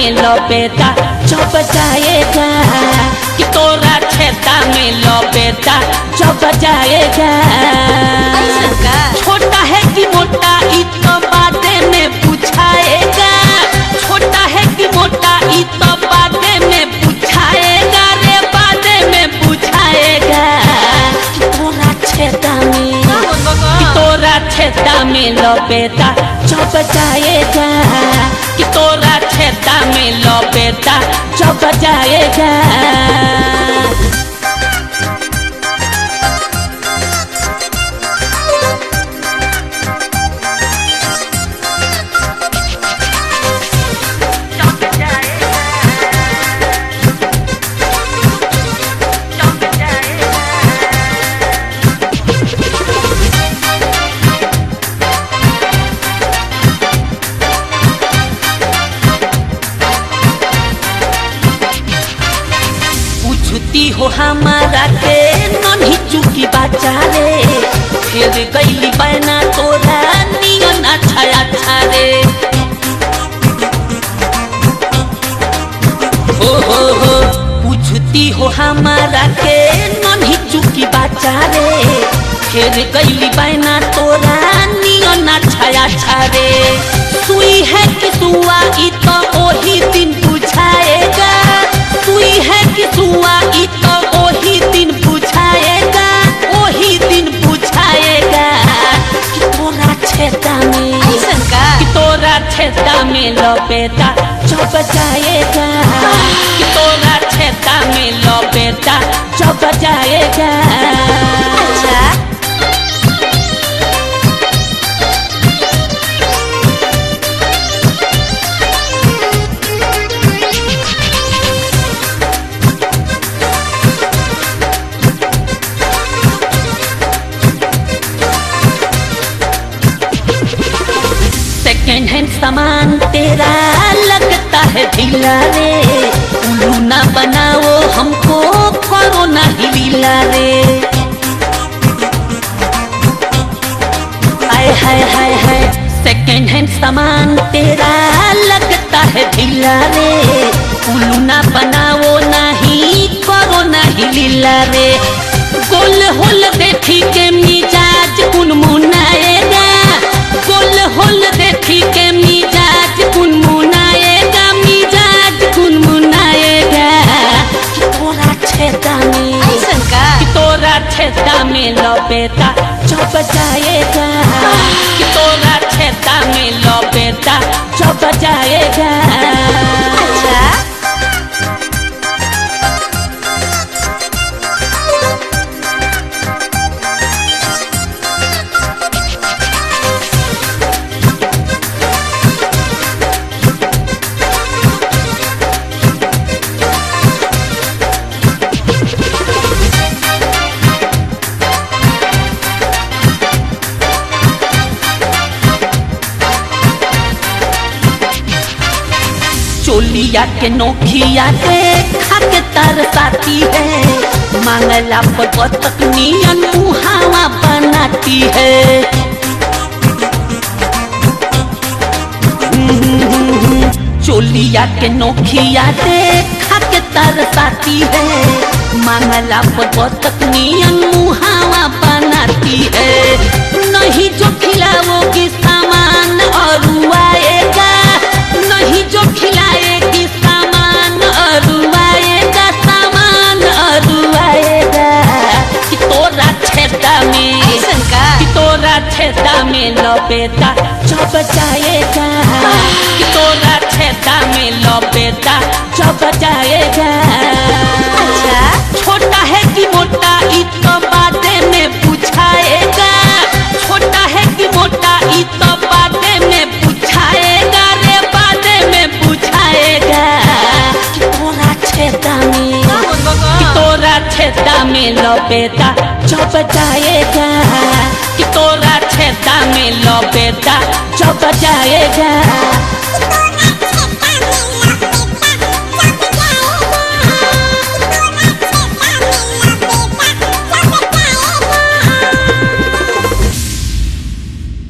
में लपेटा जब जाएगा कि तोरा छेदा में लपेटा जब जाएगा। छोटा है कि मोटा इतना बातें में पूछाएगा, छोटा है कि मोटा इतना बातें में पूछाएगा रे, बातें में पूछाएगा कि तोरा छेदा में लपेटा जब जाएगा कि तोरा छेदा में लपेटा जब जाएगा। पूछती हो हमारा के नहीं चुकी बच्चा रे, फिर गईली बहना तोरा नियन अच्छा अच्छा रे। हो पूछती हो हमारा के नहीं चुकी बच्चा रे, फिर गईली बहना तोरा नियन अच्छा अच्छा रे। सुई है कि सुआ ई तो ओही दिन बुझाएगा, सुई है कि सुआ ई तो ओही दिन बुझाएगा, ओही दिन बुझाएगा कि तोरा छेदा में लपेटा जब जाएगा कि तोरा छेदा में लपेटा जब जाएगा। सेकेंड हैंड सामान तेरा लगता है ढीला रे, उल्लू ना बनाओ हमको करो ना ढीला रे। हाय हाय हाय हाय सेकेंड हैंड सामान तेरा लगता है ढीला रे, उल्लू ना बनाओ नहीं करो ना ढीला रे। गोल होल देखी के मिजाज कुनमुनाएगा, गोल होल देखी के मिजाज कुनमुनाएगा, मिजाज कुनमुनाएगा कि तोरा छेदा में लपेटा जब जाएगा कि तोरा छेदा में लपेटा जब जाएगा। चोलिया के नोखिया के खाके तरसाती है, मांगला पर बतक नियन मुहावा बनाती है। चोलिया के नोखिया के खाके तरसाती है, मांगला पर बतक नियन मुहावा बनाती है। नहीं जो खिलाओगी सामान अरुआएगा, नहीं जो खिलाएगी सामान अरुआएगा, सामान अरुआएगा कि तोरा छेदा में लपेटा जब जाएगा कि तोरा छेदा में लपेटा जब जाएगा। छोटा है कि मोटा इतना बातें में पूछाएगा, छोटा है कि मोटा इतना बातें में पूछाएगा रे, बातें में पूछाएगा कि तोरा छेदा में लपेटा जब जाएगा कि तोरा छेदा में लपेटा जब जाएगा।